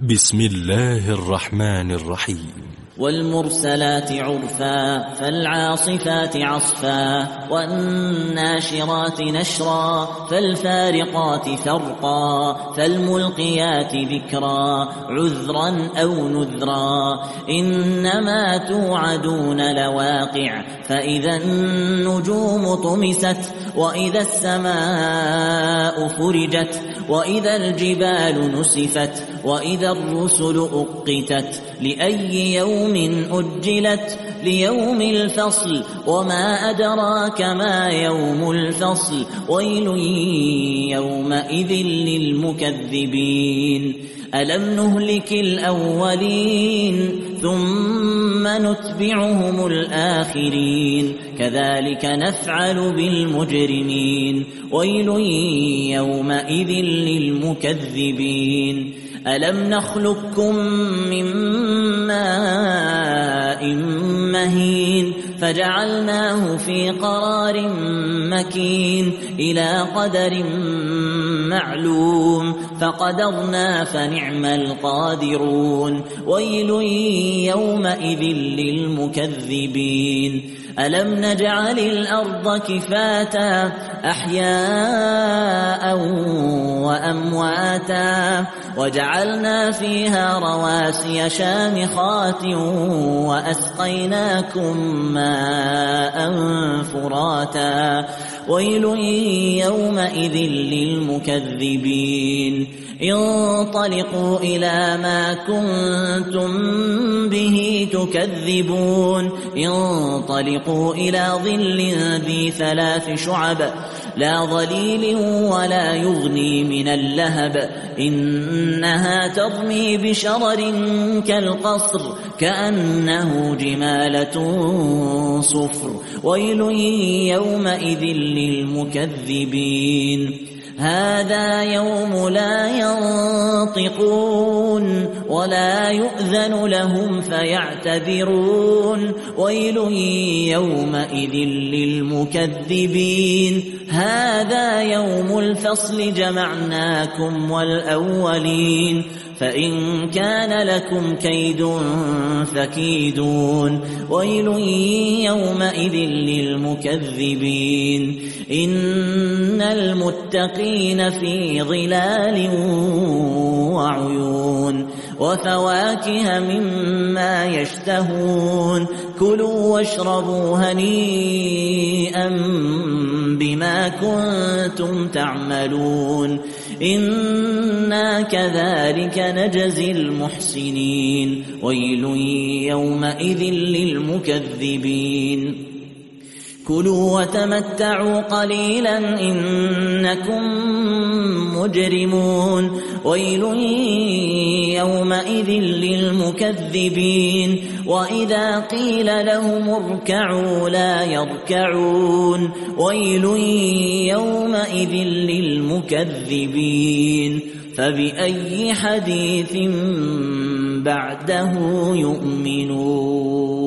بسم الله الرحمن الرحيم. والمرسلات عرفا فالعاصفات عصفا والناشرات نشرا فالفارقات فرقا فالملقيات ذكرا عذرا أو نذرا إنما توعدون لواقع فإذا النجوم طمست وإذا السماء فرجت وإذا الجبال نسفت وإذا الرسل أقتت لأي يوم أجلت ليوم الفصل وما أدراك ما يوم الفصل ويل يومئذ للمكذبين ألم نهلك الأولين ثم نتبعهم الآخرين كذلك نفعل بالمجرمين ويل يومئذ للمكذبين ألم نخلقكم من ماء مهين فجعلناه في قرار مكين إلى قدر معلوم فقدرنا فنعم القادرون ويل يومئذ للمكذبين ألم نجعل الأرض كفاتا أحياء وأمواتا وجعلنا فيها رواسي شامخات وأسقيناكم ماء فراتا ويل يومئذ للمكذبين انطلقوا إلى ما كنتم به تكذبون انطلقوا إلى ظل ذي 3 شعب لا ظليل ولا يغني من اللهب إنها ترمي بشرر كالقصر كأنه جمالة صفر ويل يومئذ للمكذبين هذا يوم لا ينطقون ولا يؤذن لهم فيعتذرون ويل يومئذ للمكذبين هذا يوم الفصل جمعناكم والأولين فإن كان لكم كيد فكيدون ويل يومئذ للمكذبين إن المتقين في ظلال وعيون وفواكه مما يشتهون كلوا واشربوا هنيئا بما كنتم تعملون إنا كذلك نجزي المحسنين ويل يومئذ للمكذبين كلوا وتمتعوا قليلا إنكم مجرمون ويل يومئذ للمكذبين وإذا قيل لهم اركعوا لا يركعون ويل يومئذ للمكذبين فبأي حديث بعده يؤمنون.